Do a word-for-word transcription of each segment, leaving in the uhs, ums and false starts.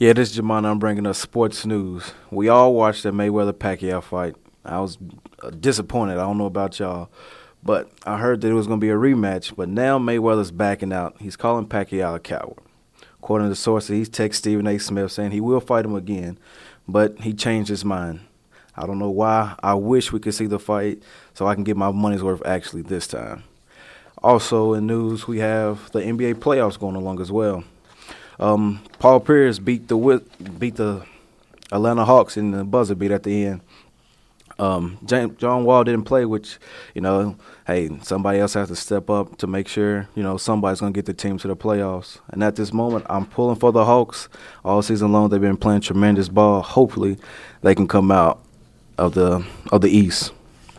Yeah, this is Jamon. I'm bringing us sports news. We all watched the Mayweather-Pacquiao fight. I was uh, disappointed. I don't know about y'all, but I heard that it was going to be a rematch, but now Mayweather's backing out. He's calling Pacquiao a coward. According to sources, he's texted Stephen A. Smith saying he will fight him again, but he changed his mind. I don't know why. I wish we could see the fight so I can get my money's worth actually this time. Also in news, we have the N B A playoffs going along as well. Um, Paul Pierce beat the beat the Atlanta Hawks in the buzzer beat at the end. Um, James, John Wall didn't play, which, you know, hey, somebody else has to step up to make sure, you know, somebody's going to get the team to the playoffs. And at this moment, I'm pulling for the Hawks. All season long, they've been playing tremendous ball. Hopefully, they can come out of the of the East.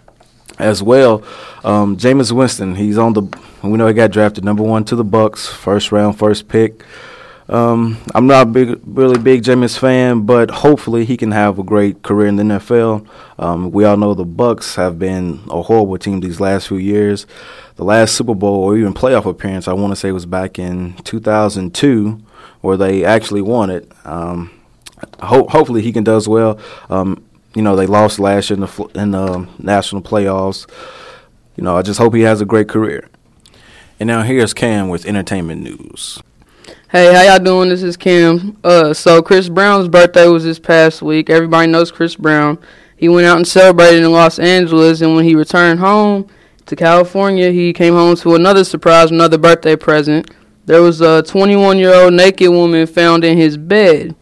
As well, um, Jameis Winston, he's on the, we know he got drafted number one to the Bucks, first round, first pick. Um, I'm not a big, really big Jameis fan, but hopefully he can have a great career in the N F L. Um, we all know the Bucks have been a horrible team these last few years. The last Super Bowl or even playoff appearance, I want to say, was back in two thousand two, where they actually won it. Um, ho- hopefully he can do as well. Um, you know, they lost last year in the in the national playoffs. You know, I just hope he has a great career. And now here's Cam with entertainment news. Hey, how y'all doing? This is Kim. Uh, so Chris Brown's birthday was this past week. Everybody knows Chris Brown. He went out and celebrated in Los Angeles, and when he returned home to California, he came home to another surprise, another birthday present. There was a twenty-one-year-old naked woman found in his bed.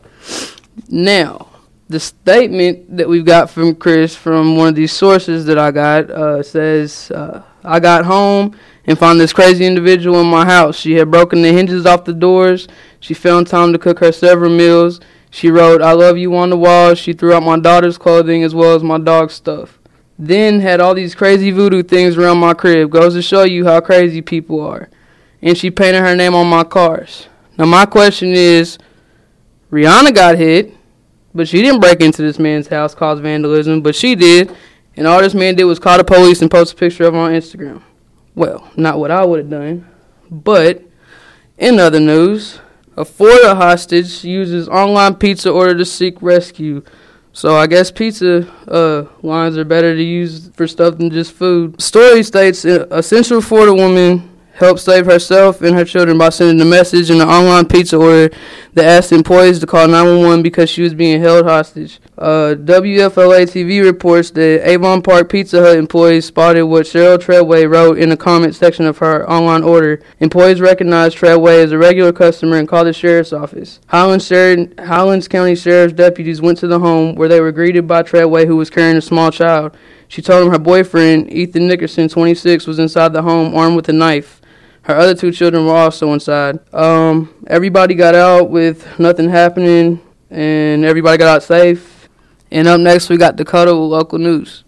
Now, the statement that we've got from Chris from one of these sources that I got uh, says, uh, I got home and found this crazy individual in my house. She had broken the hinges off the doors. She found time to cook her several meals. She wrote, I love you on the wall. She threw out my daughter's clothing as well as my dog's stuff. Then had all these crazy voodoo things around my crib. Goes to show you how crazy people are. And she painted her name on my cars. Now my question is, Rihanna got hit, but she didn't break into this man's house, cause vandalism, but she did. And all this man did was call the police and post a picture of her on Instagram. Well, not what I would have done. But in other news, a Florida hostage uses online pizza order to seek rescue. So I guess pizza uh, lines are better to use for stuff than just food. Story states a Central Florida woman helped save herself and her children by sending a message in an online pizza order that asked employees to call nine one one because she was being held hostage. Uh, W F L A T V reports that Avon Park Pizza Hut employees spotted what Cheryl Treadway wrote in the comment section of her online order. Employees recognized Treadway as a regular customer and called the sheriff's office. Highlands, Sher- Highlands County Sheriff's deputies went to the home where they were greeted by Treadway, who was carrying a small child. She told them her boyfriend, Ethan Nickerson, twenty-six, was inside the home armed with a knife. Her other two children were also inside. Um, everybody got out with nothing happening, and everybody got out safe. And up next, we got Dakota with local news.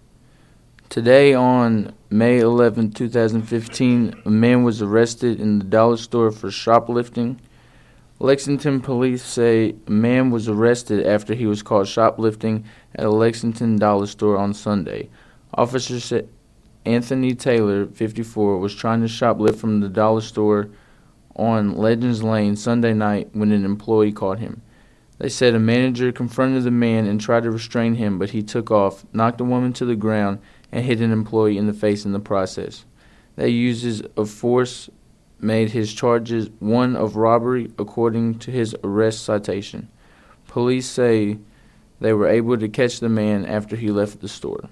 Today, on May eleventh, twenty fifteen, a man was arrested in the dollar store for shoplifting. Lexington police say a man was arrested after he was caught shoplifting at a Lexington dollar store on Sunday. Officers said Anthony Taylor, fifty-four, was trying to shoplift from the dollar store on Legends Lane Sunday night when an employee caught him. They said a manager confronted the man and tried to restrain him, but he took off, knocked a woman to the ground, and hit an employee in the face in the process. They uses of force made his charges one of robbery, according to his arrest citation. Police say they were able to catch the man after he left the store.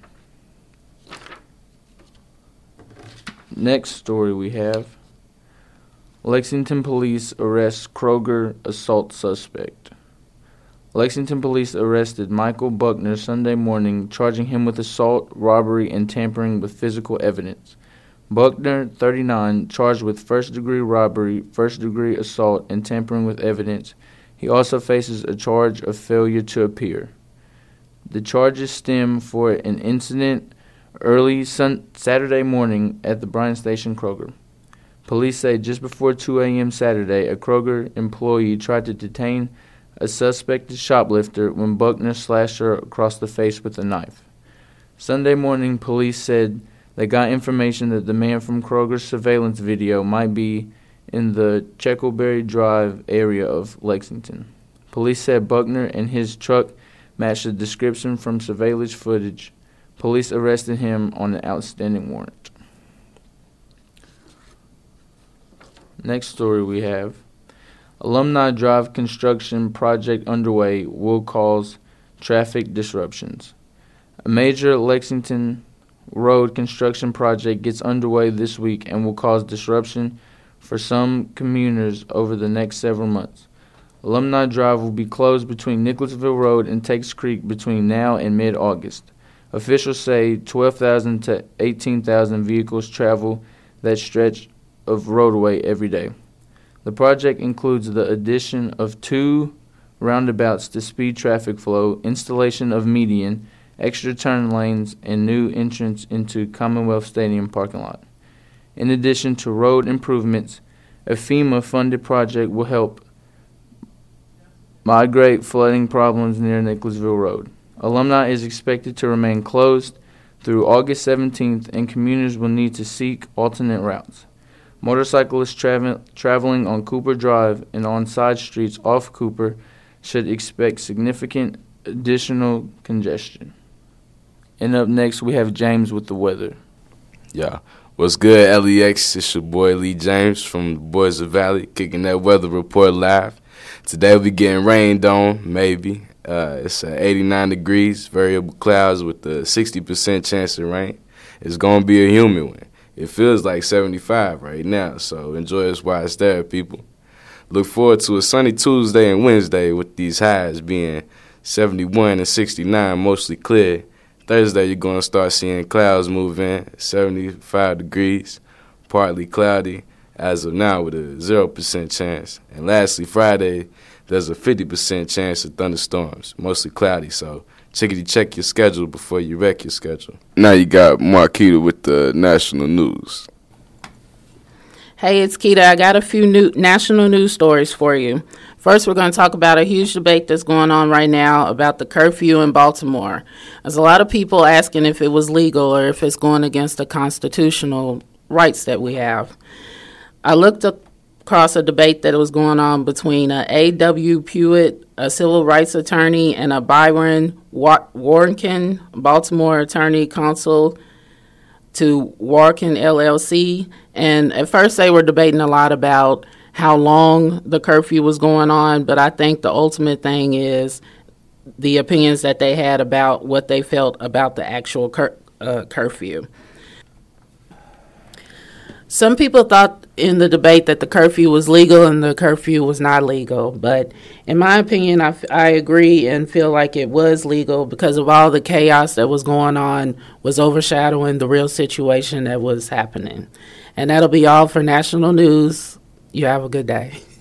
Next story we have, Lexington police arrest Kroger assault suspect. Lexington police arrested Michael Buckner Sunday morning, charging him with assault, robbery, and tampering with physical evidence. Buckner, thirty-nine, charged with first-degree robbery, first-degree assault, and tampering with evidence. He also faces a charge of failure to appear. The charges stem for an incident early sun- Saturday morning at the Bryan Station Kroger. Police say just before two a.m. Saturday, a Kroger employee tried to detain a suspected shoplifter when Buckner slashed her across the face with a knife. Sunday morning, police said they got information that the man from Kroger's surveillance video might be in the Checkleberry Drive area of Lexington. Police said Buckner and his truck matched the description from surveillance footage. Police arrested him on an outstanding warrant. Next story we have. Alumni Drive construction project underway will cause traffic disruptions. A major Lexington Road construction project gets underway this week and will cause disruption for some commuters over the next several months. Alumni Drive will be closed between Nicholasville Road and Takes Creek between now and mid-August. Officials say twelve thousand to eighteen thousand vehicles travel that stretch of roadway every day. The project includes the addition of two roundabouts to speed traffic flow, installation of median, extra turn lanes, and new entrance into Commonwealth Stadium parking lot. In addition to road improvements, a FEMA-funded project will help migrate flooding problems near Nicholasville Road. Alumni is expected to remain closed through August seventeenth, and commuters will need to seek alternate routes. Motorcyclists travel, traveling on Cooper Drive and on side streets off Cooper should expect significant additional congestion. And up next, we have James with the weather. Yeah. What's good, L E X? It's your boy Lee James from the Boys of Valley, kicking that weather report live. Today we'll be getting rained on, maybe. Uh, it's uh, eighty-nine degrees, variable clouds with a sixty percent chance of rain. It's going to be a humid one. It feels like seventy-five right now, so enjoy this while it's there, people. Look forward to a sunny Tuesday and Wednesday with these highs being seventy-one and sixty-nine, mostly clear. Thursday, you're going to start seeing clouds move in, seventy-five degrees, partly cloudy as of now with a zero percent chance. And lastly, Friday, there's a fifty percent chance of thunderstorms, mostly cloudy, so chickadee check your schedule before you wreck your schedule. Now you got Marquita with the national news. Hey, it's Keita. I got a few new national news stories for you. First, we're going to talk about a huge debate that's going on right now about the curfew in Baltimore. There's a lot of people asking if it was legal or if it's going against the constitutional rights that we have. I looked across a debate that was going on between a A W. Pewitt, a civil rights attorney, and a Byron Warnken, Baltimore attorney counsel to Warken L L C. And at first they were debating a lot about how long the curfew was going on, but I think the ultimate thing is the opinions that they had about what they felt about the actual cur- uh, curfew. Some people thought in the debate that the curfew was legal and the curfew was not legal. But in my opinion, I, f- I agree and feel like it was legal because of all the chaos that was going on was overshadowing the real situation that was happening. And that'll be all for national news. You have a good day.